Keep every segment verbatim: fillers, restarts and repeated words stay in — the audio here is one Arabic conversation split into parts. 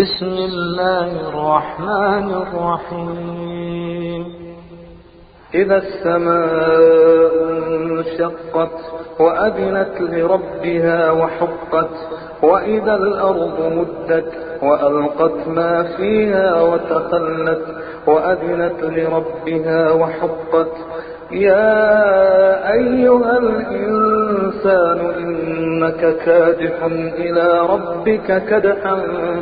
بسم الله الرحمن الرحيم. إذا السماء انشقت وأذنت لربها وحقت، وإذا الأرض مدت وألقت ما فيها وتخلت وأذنت لربها وحقت. يا أيها الإنسان إنك كادح إلى ربك كدحا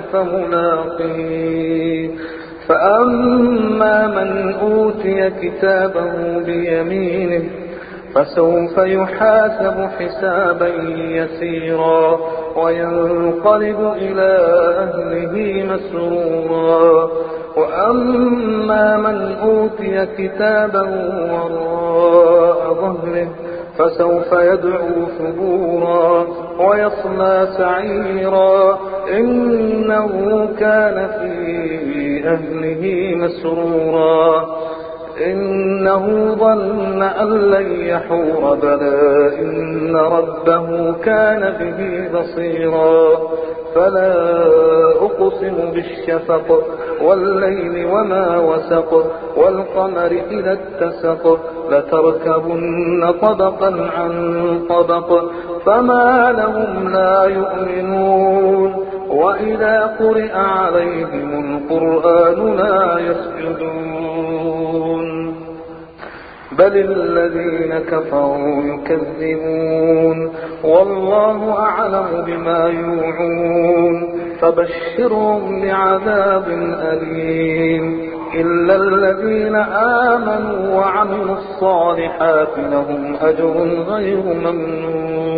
فملاقيه. فأما من أوتي كتابه بيمينه فسوف يحاسب حسابا يسيرا وينقلب إلى أهله مسرورا. وأما من أوتي كتابه وراء ظهره فسوف يدعو ثبورا ويصلى سعيرا إنه كان في أهله مسرورا إنه ظن أن لن يحور بلى إن ربه كان به بصيرا. فلا أقسم بالشفق والليل وما وسق والقمر إذا اتسق لتركبن طبقا عن طبق فما لهم لا يؤمنون وإذا قرئ عليهم القرآن لا يسجدون بل الذين كفروا يكذبون والله أعلم بما يوعون فبشرهم بعذاب أليم إلا الذين آمنوا وعملوا الصالحات لهم أجر غير ممنون.